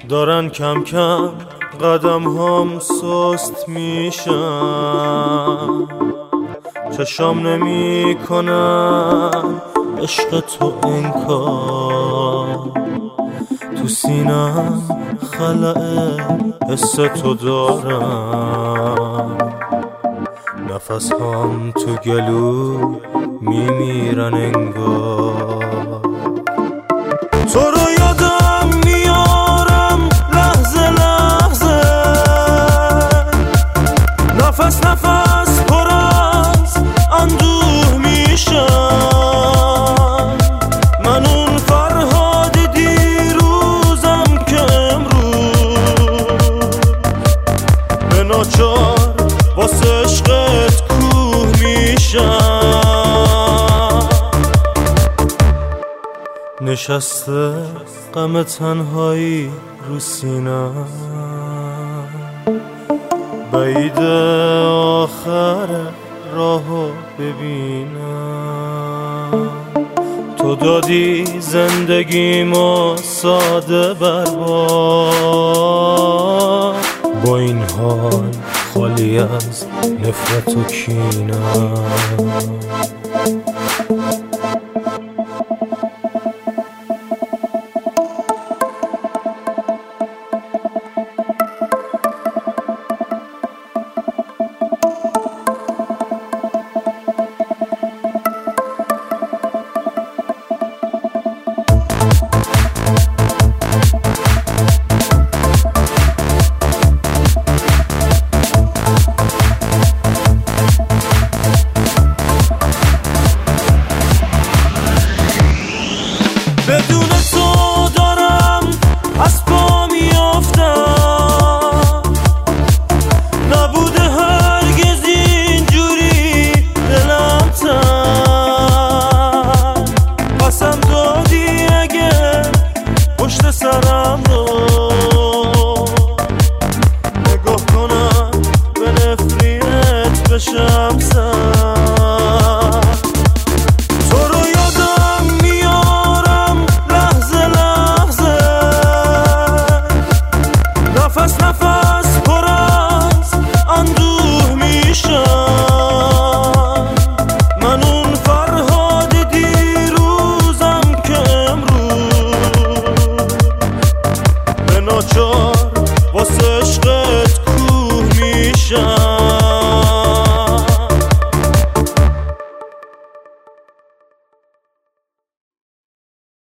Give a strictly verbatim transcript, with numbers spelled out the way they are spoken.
دارن کم کم قدم هم سست میشن، چشام نمی کنن عشق تو انکار، تو سینم خلأ حس تو دارم، نفس هم تو گلو میمیرن انگار. تو رو یادم میارم لحظه لحظه، نفس نفس پر از اندوه میشم، من اون فرهاد دیروزم که امروز به ناچار واسه عشقت کوه میشم. نشسته غم تنهایی رو سینم، بعید آخر راهو ببینم، تو دادی زندگیمو ساده برباد، با این حال خالی از نفرت و کینم. بدون تو دارم از پا میافتم، نبوده هرگز اینجوری دلم تن، قسم دادی اگه پشت سرم رو نگاه کنم به نفریت بشم سر. نفس نفس پر از اندوه میشم،